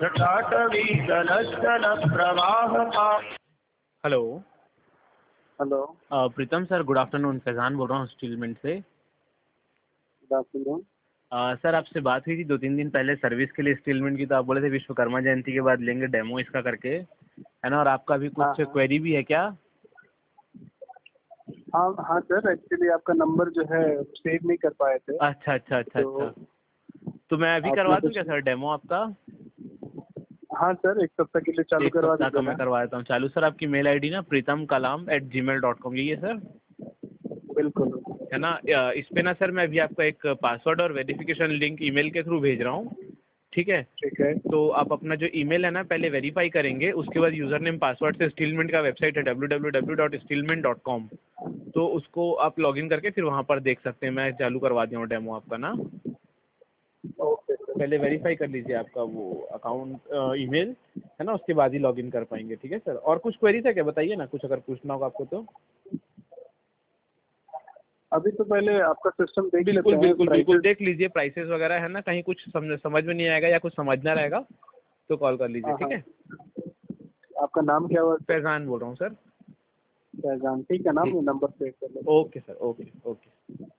Hello. Hello. Pritam sir, good afternoon. Faizan बोल रहा हूँ स्टीलमेंट से। Good afternoon. सर, आपसे बात हुई थी 2-3 दिन पहले सर्विस के लिए स्टीलमेंट की, तो आप बोले थे विश्वकर्मा जयंती के बाद लेंगे डेमो इसका करके, है ना? और आपका भी हाँ कुछ हाँ क्वेरी भी है क्या? हाँ हाँ सर, एक्चुअली आपका नंबर जो है सेव नहीं कर पाए थे। अच्छा अच्छा अच्छा तो अच्छा। तो मैं अभी आपने करवा दूँ कुछ, क्या सर डेमो आपका? हाँ सर, एक सप्ताह के लिए चालू एक करवा सप्ताह का दीजिए मैं ना। करवा देता हूँ चालू। सर, आपकी मेल आईडी ना pritamkalam@gmail.com, यही है सर, बिल्कुल। है ना? इस पे ना सर मैं अभी आपको एक पासवर्ड और वेरिफिकेशन लिंक ईमेल के थ्रू भेज रहा हूँ, ठीक है? ठीक है। तो आप अपना जो ईमेल है ना पहले वेरीफाई करेंगे, उसके बाद यूज़र नेम पासवर्ड से स्टीलमेंट का वेबसाइट है www.steelment.com, तो उसको आप लॉगिन करके फिर वहाँ पर देख सकते हैं। मैं चालू करवा दिया हूँ डेमो आपका ना। Okay sir. पहले वेरीफाई कर लीजिए आपका वो अकाउंट ईमेल, है ना? उसके बाद ही लॉगिन कर पाएंगे, ठीक है सर? और कुछ क्वेरी था क्या, बताइए ना, कुछ अगर पूछना होगा आपको तो। अभी तो पहले आपका सिस्टम देख बिल्कुल लेते हैं, बिल्कुल बिल्कुल, प्राइसेस। देख लीजिए प्राइसेस वगैरह, है ना? कहीं कुछ समझ में नहीं आएगा या कुछ समझना रहेगा तो कॉल कर लीजिए, हाँ ठीक हाँ। है? आपका नाम क्या हुआ सर? फैज़ान बोल रहा हूँ सर। फैजान। ठीक है, नाम ठीक, नंबर सेव कर लेते हैं। Okay sir, okay okay.